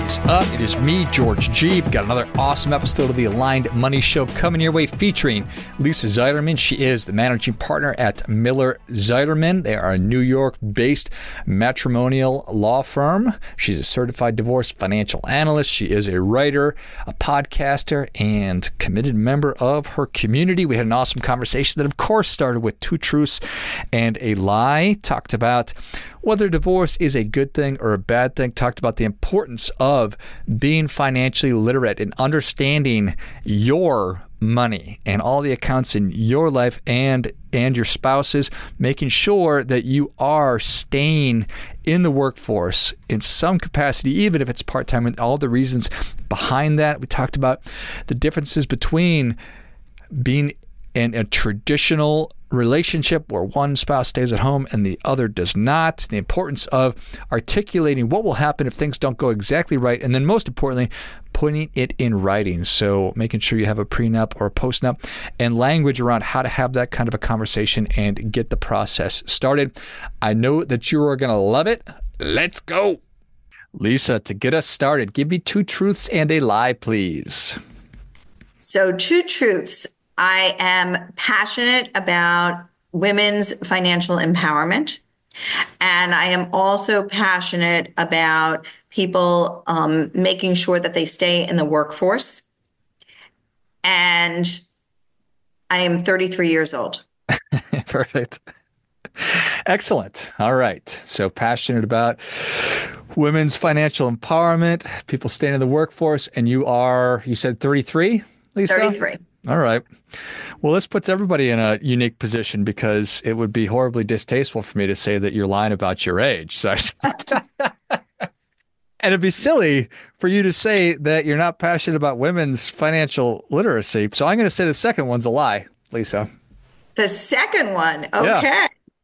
is up? It is me, George G. We've got another awesome episode of the Aligned Money Show coming your way featuring Lisa Zeiderman. She is the managing partner at Miller Zeiderman. They are a New York-based matrimonial law firm. She's a certified divorce financial analyst. She is a writer, a podcaster, and committed member of her community. We had an awesome conversation that, of course, started with two truths and a lie. Talked about whether divorce is a good thing or a bad thing. Talked about the importance of being financially literate and understanding your money and all the accounts in your life and your spouse's, making sure that you are staying in the workforce in some capacity, even if it's part-time, and all the reasons behind that. We talked about the differences between being in a traditional relationship where one spouse stays at home and the other does not, the importance of articulating what will happen if things don't go exactly right, and then most importantly, putting it in writing. So making sure you have a prenup or a postnup and language around how to have that kind of a conversation and get the process started. I know that you are going to love it. Let's go. Lisa, to get us started, give me two truths and a lie, please. So, two truths. I am passionate about women's financial empowerment, and I am also passionate about people making sure that they stay in the workforce. And I am 33 years old. Perfect. Excellent. All right. So passionate about women's financial empowerment, people staying in the workforce, and you said 33, Lisa? 33. All right. Well, this puts everybody in a unique position because it would be horribly distasteful for me to say that you're lying about your age. So and it'd be silly for you to say that you're not passionate about women's financial literacy. So I'm going to say the second one's a lie, Lisa. The second one. Okay. Yeah.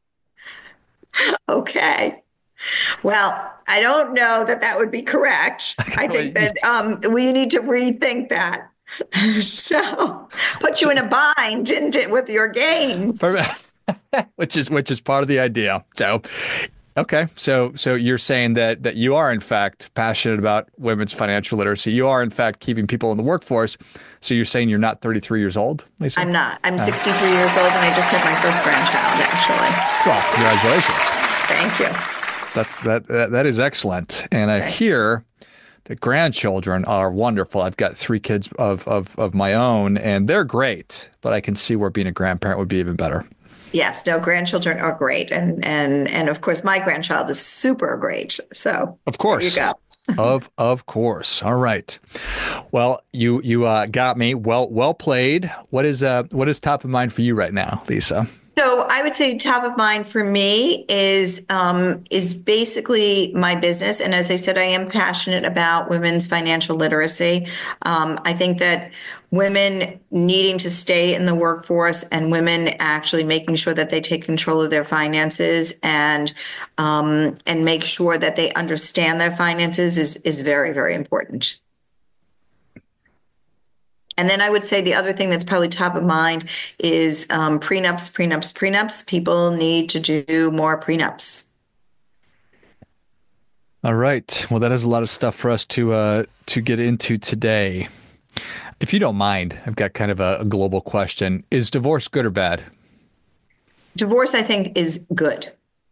Okay. Well, I don't know that would be correct. I think that we need to rethink that. So put you in a bind, didn't it, with your game? which is part of the idea. So, okay. So you're saying that you are in fact passionate about women's financial literacy. You are in fact keeping people in the workforce. So you're saying you're not 33 years old, Lisa? I'm not. I'm 63 years old, and I just had my first grandchild, actually. Well, congratulations. Thank you. That is excellent. And I hear the grandchildren are wonderful. I've got three kids of my own, and they're great. But I can see where being a grandparent would be even better. Yes, no, grandchildren are great, and of course, my grandchild is super great. So, of course, there you go. of course. All right. Well, you got me. Well played. What is top of mind for you right now, Lisa? So I would say top of mind for me is basically my business. And as I said, I am passionate about women's financial literacy. I think that women needing to stay in the workforce and women actually making sure that they take control of their finances and make sure that they understand their finances is very, very important. And then I would say the other thing that's probably top of mind is prenups. People need to do more prenups. All right. Well, that is a lot of stuff for us to get into today. If you don't mind, I've got kind of a global question. Is divorce good or bad? Divorce, I think, is good.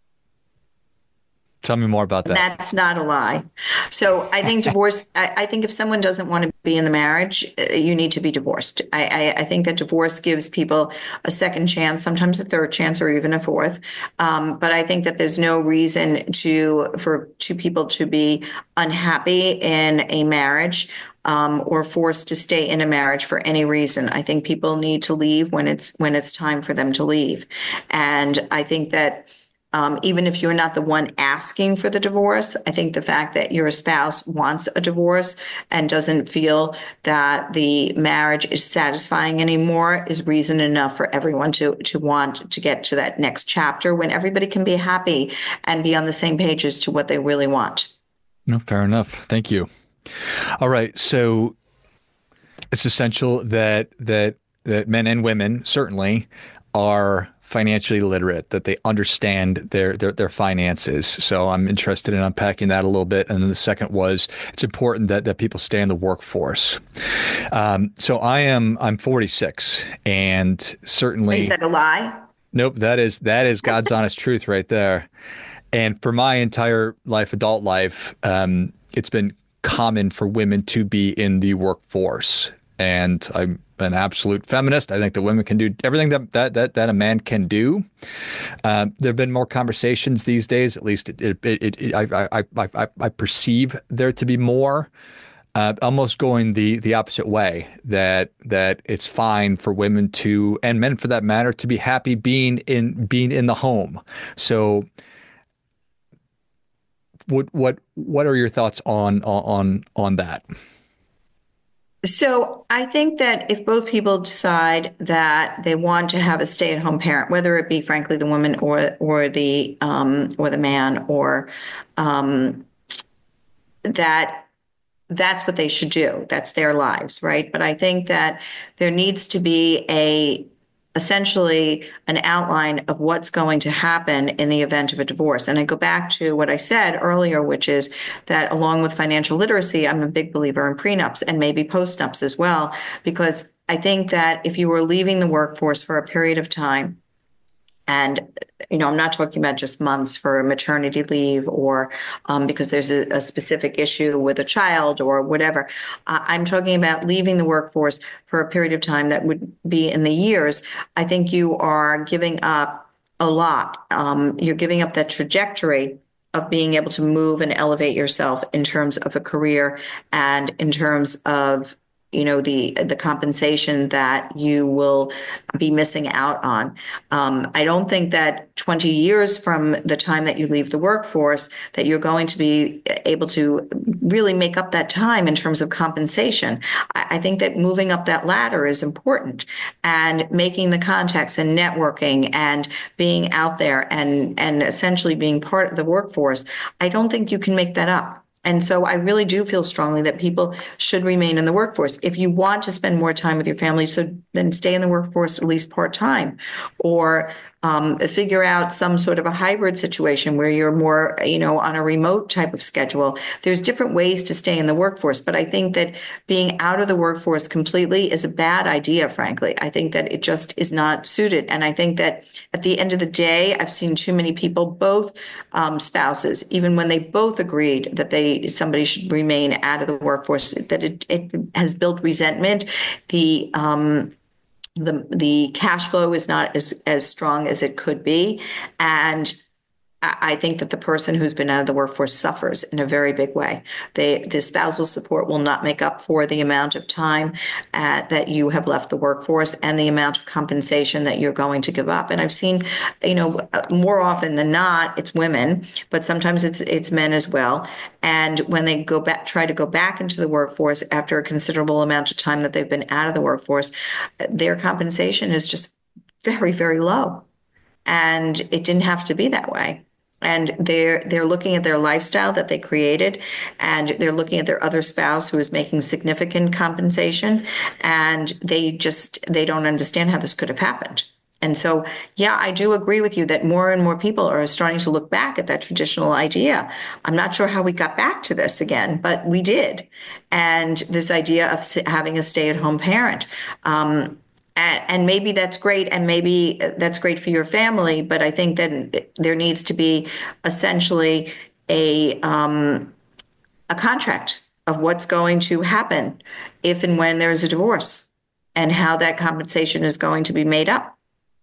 Tell me more about that. That's not a lie. So I think divorce, I think if someone doesn't want to be in the marriage, you need to be divorced. I think that divorce gives people a second chance, sometimes a third chance, or even a fourth. But I think that there's no reason for two people to be unhappy in a marriage or forced to stay in a marriage for any reason. I think people need to leave when it's time for them to leave. And I think that even if you're not the one asking for the divorce, I think the fact that your spouse wants a divorce and doesn't feel that the marriage is satisfying anymore is reason enough for everyone to want to get to that next chapter when everybody can be happy and be on the same page as to what they really want. No, fair enough. Thank you. All right. So it's essential that men and women certainly are financially literate, that they understand their finances. So I'm interested in unpacking that a little bit. And then the second was it's important that people stay in the workforce. So I'm 46, and certainly. Is that a lie? Nope, that is God's honest truth right there. And for my entire life, adult life, it's been common for women to be in the workforce. And I'm an absolute feminist. I think that women can do everything that a man can do. There have been more conversations these days, at least I perceive there to be more. Almost going the opposite way, that it's fine for women to, and men for that matter, to be happy being in the home. So what are your thoughts on that? So I think that if both people decide that they want to have a stay-at-home parent, whether it be frankly the woman or the man, or that's what they should do. That's their lives, right? But I think that there needs to be essentially an outline of what's going to happen in the event of a divorce. And I go back to what I said earlier, which is that along with financial literacy, I'm a big believer in prenups and maybe postnups as well, because I think that if you were leaving the workforce for a period of time, and, I'm not talking about just months for maternity leave or because there's a specific issue with a child or whatever. I'm talking about leaving the workforce for a period of time that would be in the years. I think you are giving up a lot. You're giving up that trajectory of being able to move and elevate yourself in terms of a career and in terms of the compensation that you will be missing out on. I don't think that 20 years from the time that you leave the workforce that you're going to be able to really make up that time in terms of compensation. I think that moving up that ladder is important, and making the contacts and networking and being out there and essentially being part of the workforce. I don't think you can make that up. And so I really do feel strongly that people should remain in the workforce. If you want to spend more time with your family, so then stay in the workforce at least part-time, or figure out some sort of a hybrid situation where you're more, on a remote type of schedule. There's different ways to stay in the workforce, but I think that being out of the workforce completely is a bad idea, frankly. I think that it just is not suited. And I think that at the end of the day, I've seen too many people, both spouses, even when they both agreed that somebody should remain out of the workforce, that it has built resentment. The cash flow is not as strong as it could be. And I think that the person who's been out of the workforce suffers in a very big way. The spousal support will not make up for the amount of time that you have left the workforce and the amount of compensation that you're going to give up. And I've seen, more often than not, it's women, but sometimes it's men as well. And when they try to go back into the workforce after a considerable amount of time that they've been out of the workforce, their compensation is just very, very low. And it didn't have to be that way. And they're looking at their lifestyle that they created, and they're looking at their other spouse who is making significant compensation, and they don't understand how this could have happened. And so, yeah, I do agree with you that more and more people are starting to look back at that traditional idea. I'm not sure how we got back to this again, but we did. And this idea of having a stay-at-home parent. And maybe that's great, and maybe that's great for your family, but I think that there needs to be essentially a contract of what's going to happen if and when there's a divorce, and how that compensation is going to be made up.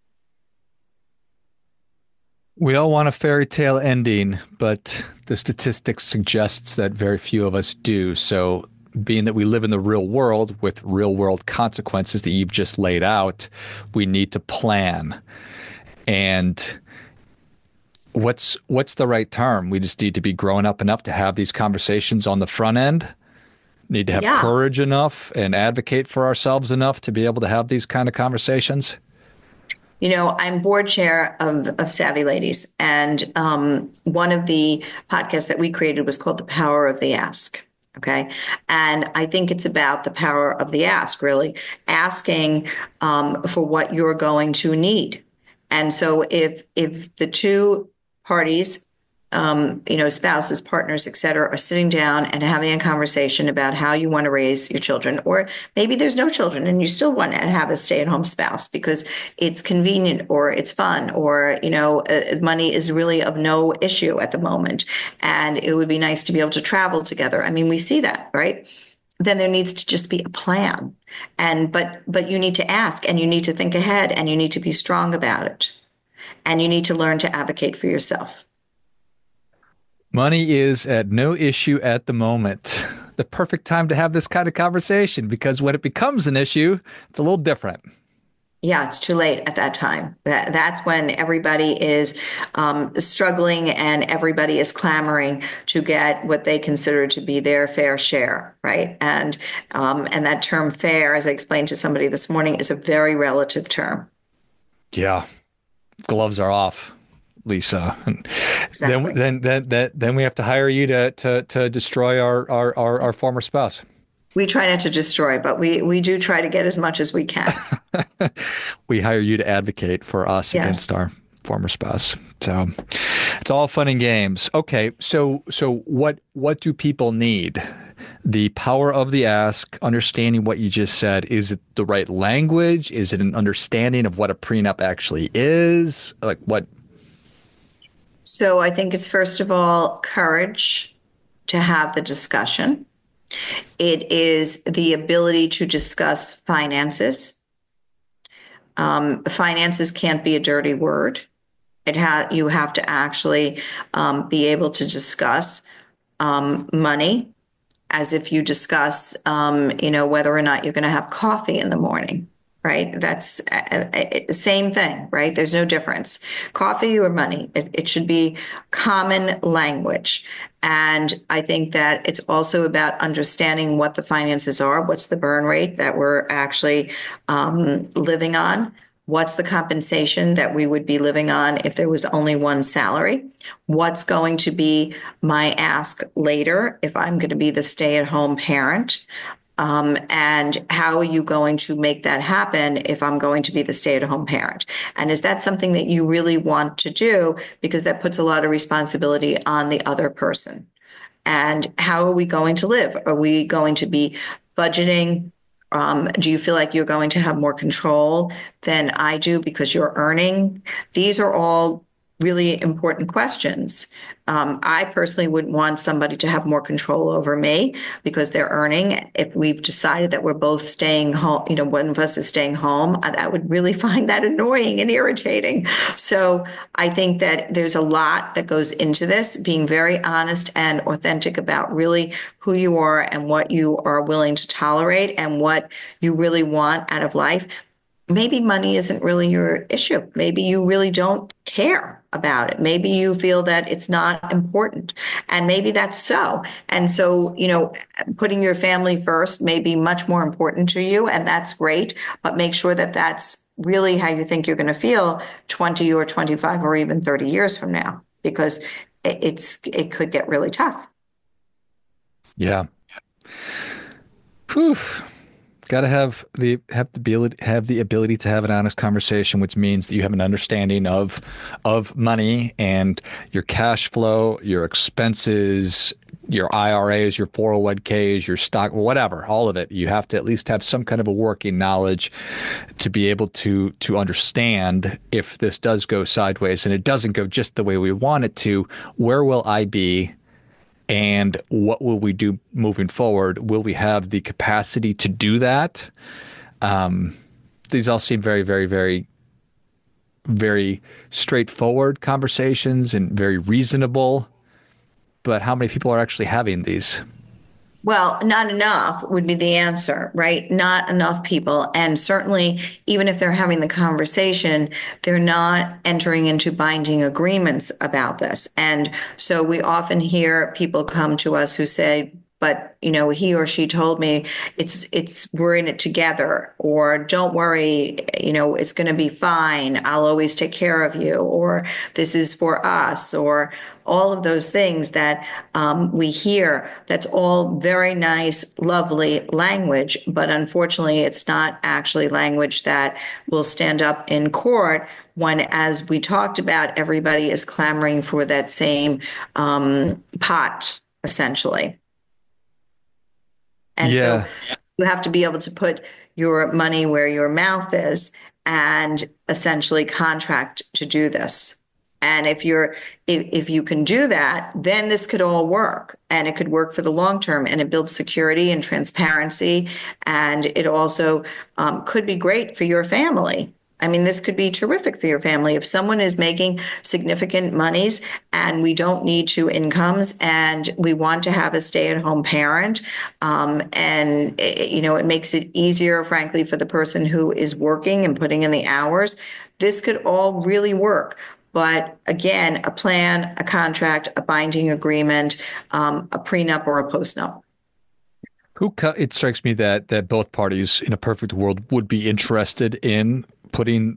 We all want a fairy tale ending, but the statistics suggests that very few of us do. So being that we live in the real world with real world consequences that you've just laid out, we need to plan. And what's the right term? We just need to be grown up enough to have these conversations on the front end. Need to have courage enough and advocate for ourselves enough to be able to have these kind of conversations. I'm board chair of Savvy Ladies, and one of the podcasts that we created was called The Power of the Ask. Okay. And I think it's about the power of the ask, really asking for what you're going to need. And so if the two parties, spouses, partners, et cetera, are sitting down and having a conversation about how you want to raise your children, or maybe there's no children and you still want to have a stay-at-home spouse because it's convenient or it's fun, or, money is really of no issue at the moment. And it would be nice to be able to travel together. I mean, we see that, right? Then there needs to just be a plan. But you need to ask, and you need to think ahead, and you need to be strong about it. And you need to learn to advocate for yourself. Money is at no issue at the moment. The perfect time to have this kind of conversation, because when it becomes an issue, it's a little different. Yeah, it's too late at that time. That's when everybody is struggling and everybody is clamoring to get what they consider to be their fair share, right? And that term "fair," as I explained to somebody this morning, is a very relative term. Yeah, gloves are off, Lisa. Exactly. Then we have to hire you to destroy our former spouse. We try not to destroy, but we do try to get as much as we can. We hire you to advocate for us against our former spouse. So it's all fun and games. Okay, so what do people need? The power of the ask, understanding what you just said. Is it the right language? Is it an understanding of what a prenup actually is? Like what? So I think it's, first of all, courage to have the discussion. It is the ability to discuss finances. Finances can't be a dirty word. You have to actually be able to discuss money as if you discuss, whether or not you're going to have coffee in the morning. Right? That's the same thing, right? There's no difference. Coffee or money, it should be common language. And I think that it's also about understanding what the finances are. What's the burn rate that we're actually living on? What's the compensation that we would be living on if there was only one salary? What's going to be my ask later if I'm going to be the stay-at-home parent? And how are you going to make that happen if I'm going to be the stay-at-home parent? And is that something that you really want to do? Because that puts a lot of responsibility on the other person. And how are we going to live? Are we going to be budgeting? Do you feel like you're going to have more control than I do because you're earning? These are all really important questions. I personally wouldn't want somebody to have more control over me because they're earning. If we've decided that we're both staying home, one of us is staying home, I would really find that annoying and irritating. So I think that there's a lot that goes into this, being very honest and authentic about really who you are and what you are willing to tolerate and what you really want out of life. Maybe money isn't really your issue. Maybe you really don't care about it. Maybe you feel that it's not important. And maybe that's so. And so, putting your family first may be much more important to you. And that's great. But make sure that that's really how you think you're going to feel 20 or 25 or even 30 years from now, because it could get really tough. Yeah. Whew. Got to have the ability to have an honest conversation, which means that you have an understanding of money and your cash flow, your expenses, your IRAs, your 401ks, your stock, whatever, all of it. You have to at least have some kind of a working knowledge to be able to understand if this does go sideways and it doesn't go just the way we want it to. Where will I be? And what will we do moving forward? Will we have the capacity to do that? These all seem very, very, very, very straightforward conversations and very reasonable. But how many people are actually having these? Well, not enough would be the answer, right? Not enough people. And certainly, even if they're having the conversation, they're not entering into binding agreements about this. And so we often hear people come to us who say, but he or she told me we're in it together, or don't worry, it's going to be fine. I'll always take care of you, or this is for us, or all of those things that we hear. That's all very nice, lovely language, but unfortunately, it's not actually language that will stand up in court when, as we talked about, everybody is clamoring for that same pot, essentially. And so you have to be able to put your money where your mouth is and essentially contract to do this. And if you can do that, then this could all work, and it could work for the long term, and it builds security and transparency. And it also could be great for your family. I mean, this could be terrific for your family. If someone is making significant monies and we don't need two incomes and we want to have a stay-at-home parent, and it makes it easier, frankly, for the person who is working and putting in the hours, this could all really work. But again, a plan, a contract, a binding agreement, a prenup or a postnup. It strikes me that both parties in a perfect world would be interested in putting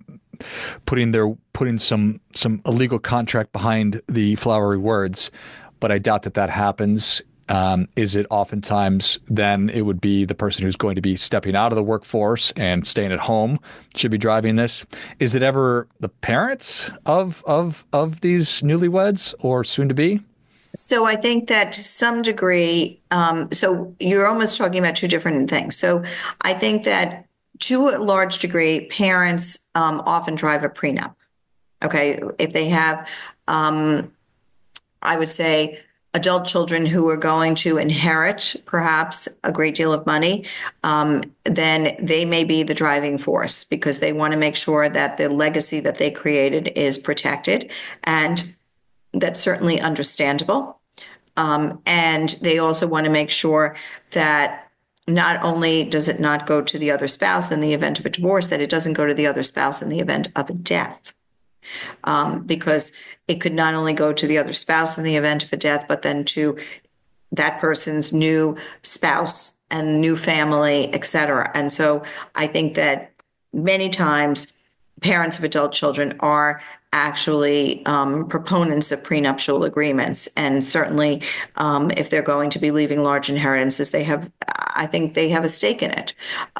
some illegal contract behind the flowery words, but I doubt that happens. Is it oftentimes then it would be the person who's going to be stepping out of the workforce and staying at home should be driving this? Is it ever the parents of these newlyweds or soon to be? So I think that to some degree, so you're almost talking about two different things. So I think that to a large degree, parents often drive a prenup. Okay, if they have, I would say, adult children who are going to inherit perhaps a great deal of money, then they may be the driving force because they want to make sure that the legacy that they created is protected. And that's certainly understandable. And they also want to make sure that not only does it not go to the other spouse in the event of a divorce, that it doesn't go to the other spouse in the event of a death. Because it could not only go to the other spouse in the event of a death, but then to that person's new spouse and new family, et cetera. And so I think that many times parents of adult children are actually proponents of prenuptial agreements. And certainly if they're going to be leaving large inheritances, I think they have a stake in it.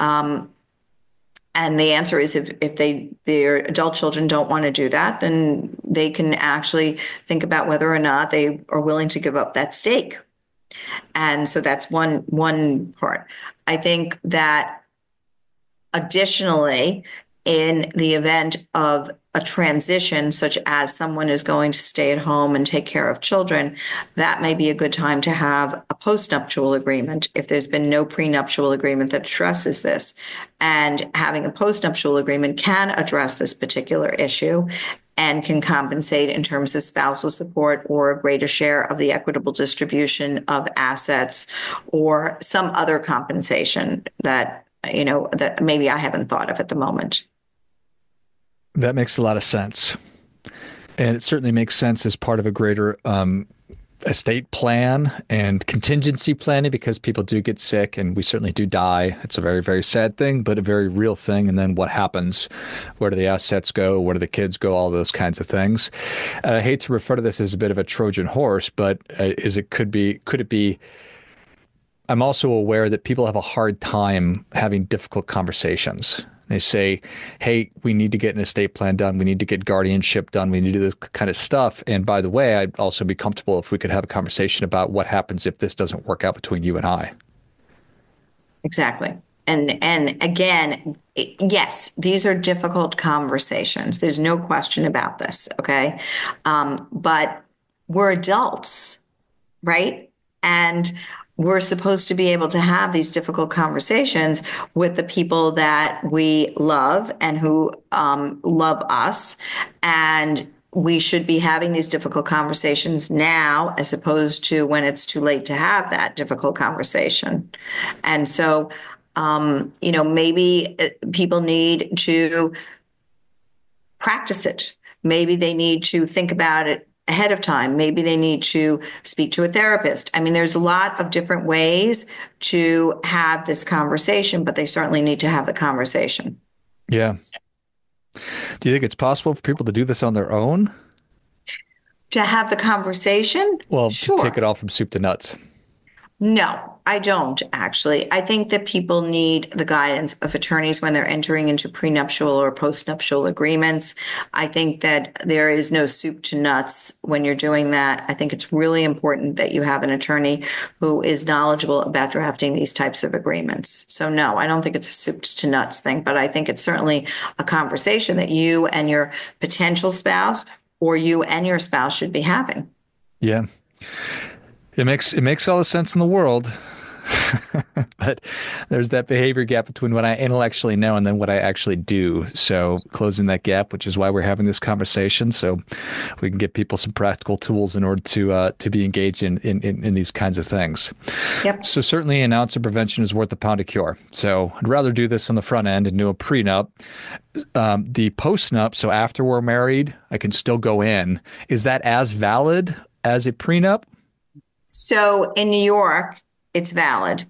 And the answer is if their adult children don't want to do that, then they can actually think about whether or not they are willing to give up that stake. And so that's one part. I think that additionally, in the event of a transition, such as someone is going to stay at home and take care of children, that may be a good time to have a postnuptial agreement if there's been no prenuptial agreement that addresses this. And having a postnuptial agreement can address this particular issue and can compensate in terms of spousal support or a greater share of the equitable distribution of assets or some other compensation that maybe I haven't thought of at the moment. That makes a lot of sense. And it certainly makes sense as part of a greater estate plan and contingency planning, because people do get sick and we certainly do die. It's a very, very sad thing, but a very real thing. And then what happens? Where do the assets go? Where do the kids go? All those kinds of things. I hate to refer to this as a bit of a Trojan horse, but could it be? I'm also aware that people have a hard time having difficult conversations. They say, hey, we need to get an estate plan done. We need to get guardianship done. We need to do this kind of stuff. And by the way, I'd also be comfortable if we could have a conversation about what happens if this doesn't work out between you and I. Exactly. And again, yes, these are difficult conversations. There's no question about this. Okay. But we're adults, right? And we're supposed to be able to have these difficult conversations with the people that we love and who love us. And we should be having these difficult conversations now, as opposed to when it's too late to have that difficult conversation. And so, maybe people need to practice it. Maybe they need to think about it ahead of time. Maybe they need to speak to a therapist. I mean, there's a lot of different ways to have this conversation, but they certainly need to have the conversation. Yeah. Do you think it's possible for people to do this on their own? To have the conversation? Well, Sure. to take it all from soup to nuts. No, I don't actually. I think that people need the guidance of attorneys when they're entering into prenuptial or postnuptial agreements. I think that there is no soup to nuts when you're doing that. I think it's really important that you have an attorney who is knowledgeable about drafting these types of agreements. So no, I don't think it's a soup to nuts thing, but I think it's certainly a conversation that you and your potential spouse or you and your spouse should be having. Yeah. It makes all the sense in the world. But there's that behavior gap between what I intellectually know and then what I actually do. So closing that gap, which is why we're having this conversation, so we can give people some practical tools in order to be engaged in these kinds of things. Yep. So certainly an ounce of prevention is worth a pound of cure. So I'd rather do this on the front end and do a prenup. The postnup, so after we're married, I can still go in. Is that as valid as a prenup? So in New York, it's valid.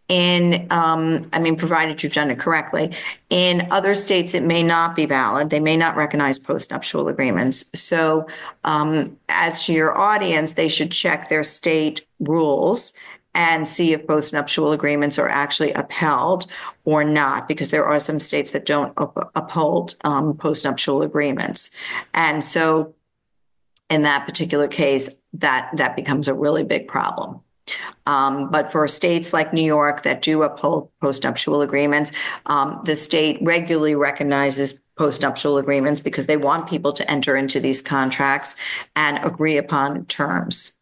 Provided you've done it correctly. In other states, it may not be valid. They may not recognize postnuptial agreements. So as to your audience, they should check their state rules and see if postnuptial agreements are actually upheld or not, because there are some states that don't uphold postnuptial agreements. And so in that particular case, that becomes a really big problem. But for states like New York that do uphold postnuptial agreements, the state regularly recognizes postnuptial agreements because they want people to enter into these contracts and agree upon terms.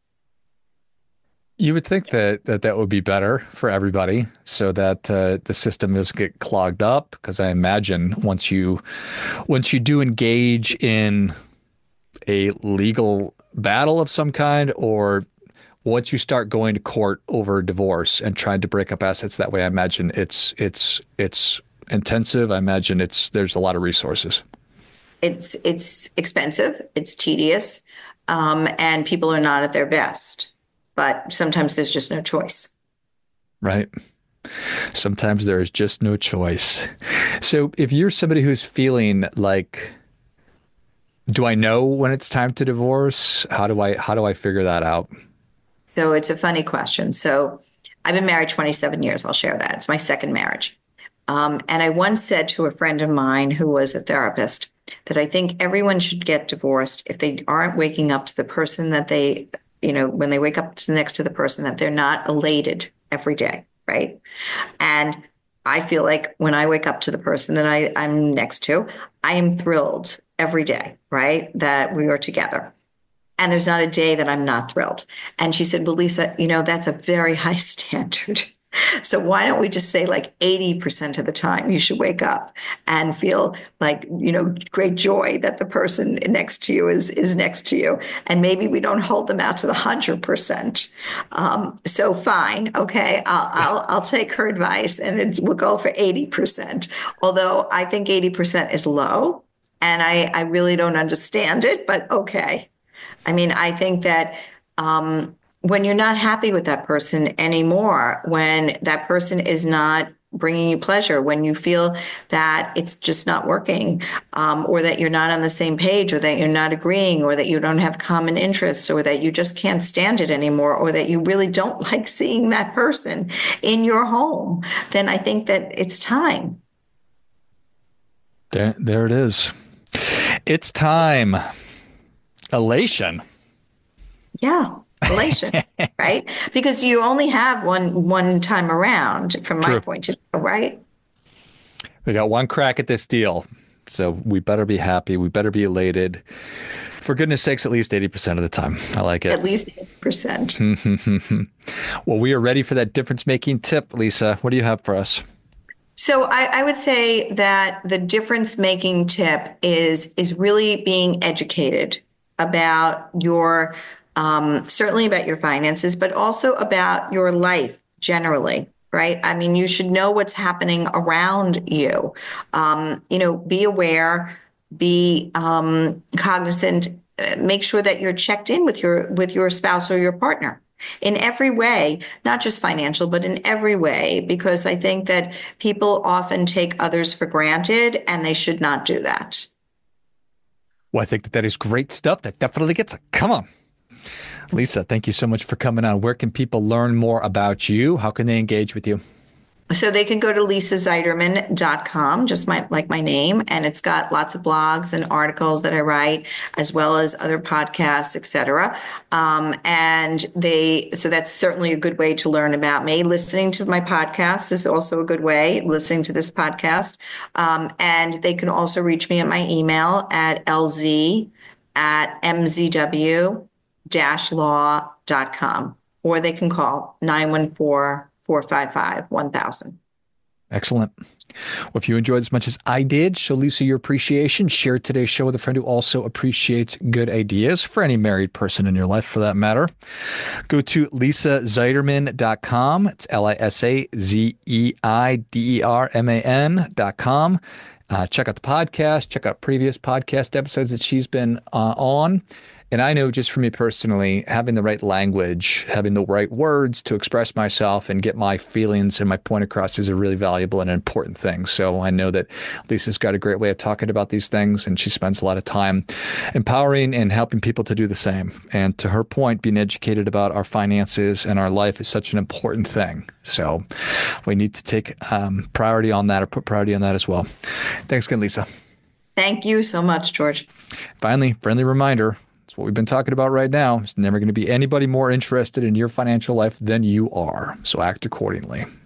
You would think that would be better for everybody, so that the system doesn't get clogged up. Because I imagine once you do engage in a legal battle of some kind, or once you start going to court over divorce and trying to break up assets that way, I imagine it's intensive. I imagine there's a lot of resources. It's expensive, it's tedious, and people are not at their best. But sometimes there's just no choice. Right. Sometimes there is just no choice. So if you're somebody who's feeling like, do I know when it's time to divorce? How do I figure that out? So it's a funny question. So I've been married 27 years. I'll share that. It's my second marriage. And I once said to a friend of mine who was a therapist that I think everyone should get divorced if they aren't waking up to the person that they, when they wake up next to the person, that they're not elated every day, right? And I feel like when I wake up to the person that I'm next to, I am thrilled every day, right, that we are together. And there's not a day that I'm not thrilled. And she said, well, Lisa, that's a very high standard. So why don't we just say like 80% of the time you should wake up and feel like, great joy that the person next to you is next to you. And maybe we don't hold them out to the 100%. So fine. Okay. I'll take her advice and we'll go for 80%. Although I think 80% is low and I really don't understand it, but okay. I mean, I think that, when you're not happy with that person anymore, when that person is not bringing you pleasure, when you feel that it's just not working, or that you're not on the same page, or that you're not agreeing, or that you don't have common interests, or that you just can't stand it anymore, or that you really don't like seeing that person in your home, then I think that it's time. There it is. It's time. Elation. Yeah. Elation, right? Because you only have one time around, from my point of view, right? We got one crack at this deal, so we better be happy. We better be elated. For goodness sakes, at least 80% of the time. I like it. At least 80%. Well, we are ready for that difference-making tip, Lisa. What do you have for us? So I would say that the difference-making tip is really being educated about your certainly about your finances, but also about your life generally, right? I mean, you should know what's happening around you. Be aware, be cognizant make sure that you're checked in with your spouse or your partner in every way, not just financial, but in every way, because I think that people often take others for granted, and they should not do that. Well, I think that is great stuff. That definitely gets it. Come on. Lisa, thank you so much for coming on. Where can people learn more about you? How can they engage with you? So they can go to lisazeiderman.com, just like my name, and it's got lots of blogs and articles that I write, as well as other podcasts, etc. So that's certainly a good way to learn about me. Listening to my podcast is also a good way, listening to this podcast. And they can also reach me at my email at lz@mzw-law.com, or they can call 914-455-1000. Excellent. Well, if you enjoyed as much as I did, show Lisa your appreciation. Share today's show with a friend who also appreciates good ideas, for any married person in your life for that matter. Go to lisazeiderman.com. It's LISAZEIDERMAN.com. Check out the podcast. Check out previous podcast episodes that she's been on. And I know, just for me personally, having the right language, having the right words to express myself and get my feelings and my point across is a really valuable and important thing. So I know that Lisa's got a great way of talking about these things, and she spends a lot of time empowering and helping people to do the same. And to her point, being educated about our finances and our life is such an important thing. So we need to take priority on that, or put priority on that as well. Thanks again, Lisa. Thank you so much, George. Finally, friendly reminder. It's what we've been talking about right now. There's never going to be anybody more interested in your financial life than you are. So act accordingly.